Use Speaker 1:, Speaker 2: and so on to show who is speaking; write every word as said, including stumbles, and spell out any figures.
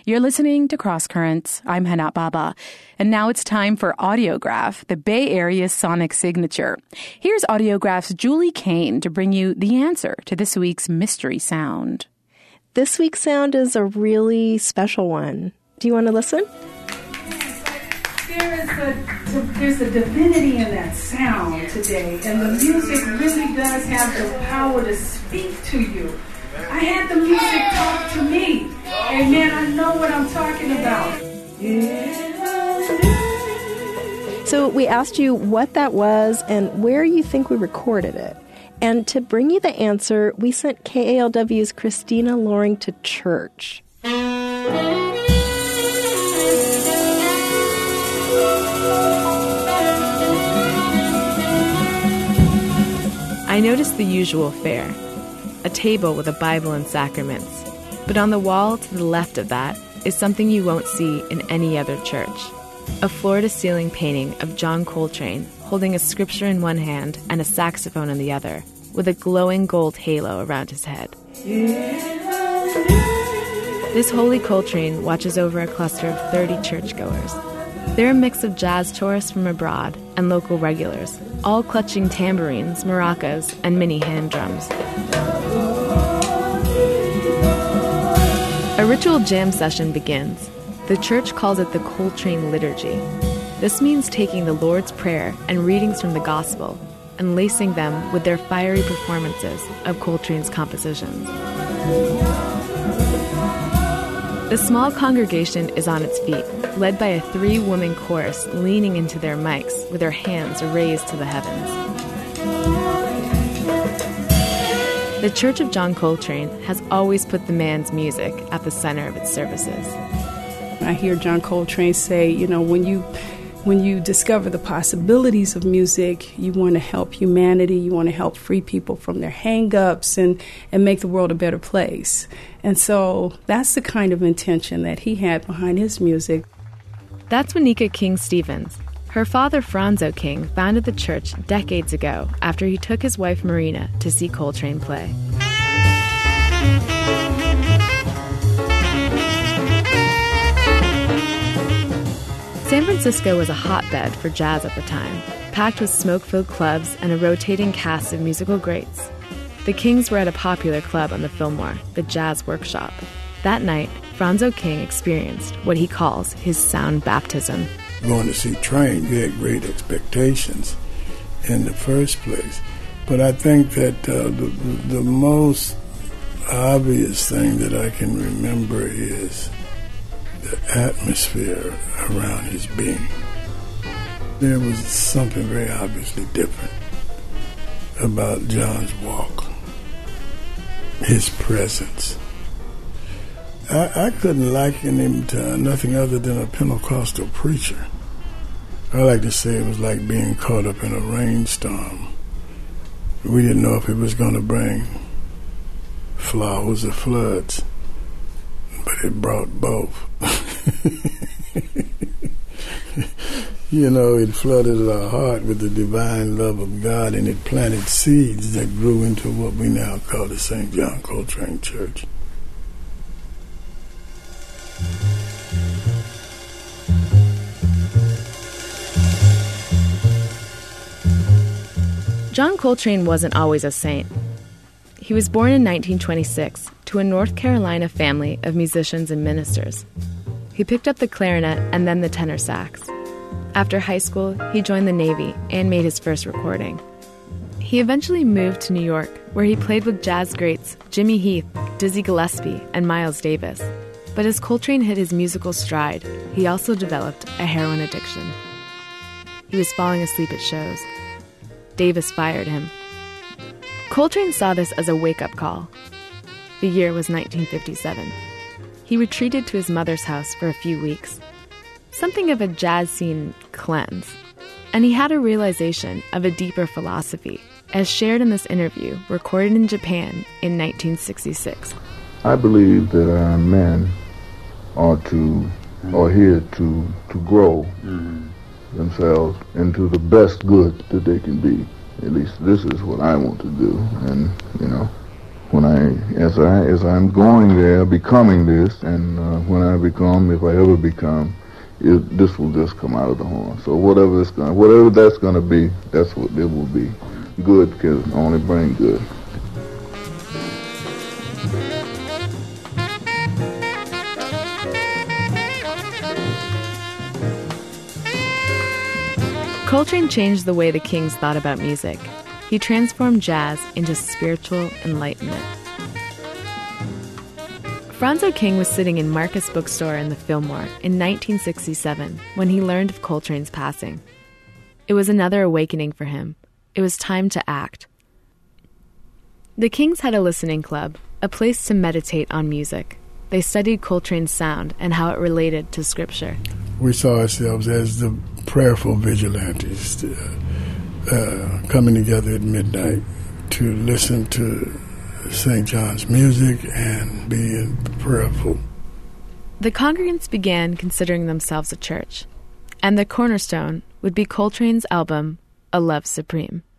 Speaker 1: You're listening to Cross Currents. I'm Hana Baba. And now it's time for Audiograph, the Bay Area's sonic signature. Here's Audiograph's Julie Kane to bring you the answer to this week's mystery sound.
Speaker 2: This week's sound is a really special one. Do you want to listen?
Speaker 3: There is a, there's a divinity in that sound today, and the music really does have the power to speak to you. I had the music talk to me. Amen. I know what I'm talking about.
Speaker 2: So we asked you what that was and where you think we recorded it. And to bring you the answer, we sent K A L W's Christina Loring to church.
Speaker 4: I noticed the usual fare, a table with a Bible and sacraments. But on the wall to the left of that is something you won't see in any other church. A floor-to-ceiling painting of John Coltrane holding a scripture in one hand and a saxophone in the other, with a glowing gold halo around his head. This holy Coltrane watches over a cluster of thirty churchgoers. They're a mix of jazz tourists from abroad and local regulars, all clutching tambourines, maracas, and mini hand drums. A ritual jam session begins. The church calls it the Coltrane Liturgy. This means taking the Lord's Prayer and readings from the Gospel and lacing them with their fiery performances of Coltrane's compositions. The small congregation is on its feet, led by a three-woman chorus leaning into their mics with their hands raised to the heavens. The Church of John Coltrane has always put the man's music at the center of its services.
Speaker 3: I hear John Coltrane say, you know, when you when you discover the possibilities of music, you want to help humanity, you want to help free people from their hang-ups and, and make the world a better place. And so that's the kind of intention that he had behind his music.
Speaker 4: That's Wanika King Stevens. Her father, Franzo King, founded the church decades ago after he took his wife, Marina, to see Coltrane play. San Francisco was a hotbed for jazz at the time, packed with smoke-filled clubs and a rotating cast of musical greats. The Kings were at a popular club on the Fillmore, the Jazz Workshop. That night, Franzo King experienced what he calls his sound baptism.
Speaker 5: Going to see Train, we had great expectations in the first place. But I think that uh, the, the most obvious thing that I can remember is the atmosphere around his being. There was something very obviously different about John's walk, his presence. I, I couldn't liken him to nothing other than a Pentecostal preacher. I like to say it was like being caught up in a rainstorm. We didn't know if it was going to bring flowers or floods, but it brought both. You know, it flooded our heart with the divine love of God, and it planted seeds that grew into what we now call the Saint John Coltrane Church.
Speaker 4: John Coltrane wasn't always a saint. He was born in nineteen twenty-six to a North Carolina family of musicians and ministers. He picked up the clarinet and then the tenor sax. After high school, he joined the Navy and made his first recording. He eventually moved to New York, where he played with jazz greats Jimmy Heath, Dizzy Gillespie, and Miles Davis. But as Coltrane hit his musical stride, he also developed a heroin addiction. He was falling asleep at shows. Davis fired him. Coltrane saw this as a wake-up call. The year was nineteen fifty-seven. He retreated to his mother's house for a few weeks. Something of a jazz scene cleanse. And he had a realization of a deeper philosophy, as shared in this interview recorded in Japan in nineteen sixty-six.
Speaker 6: I believe that our men are to, are here to, to grow mm-hmm. themselves into the best good that they can be. At least this is what I want to do. And, you know, when I, as I, as I'm going there, becoming this, and uh, when I become, if I ever become, it, this will just come out of the horn. So whatever it's going, whatever that's going to be, that's what it will be. Good can only bring good.
Speaker 4: Coltrane changed the way the Kings thought about music. He transformed jazz into spiritual enlightenment. Franzo King was sitting in Marcus Bookstore in the Fillmore in nineteen sixty-seven when he learned of Coltrane's passing. It was another awakening for him. It was time to act. The Kings had a listening club, a place to meditate on music. They studied Coltrane's sound and how it related to Scripture.
Speaker 5: We saw ourselves as the prayerful vigilantes, uh, uh, coming together at midnight to listen to Saint John's music and being prayerful.
Speaker 4: The congregants began considering themselves a church, and the cornerstone would be Coltrane's album, A Love Supreme.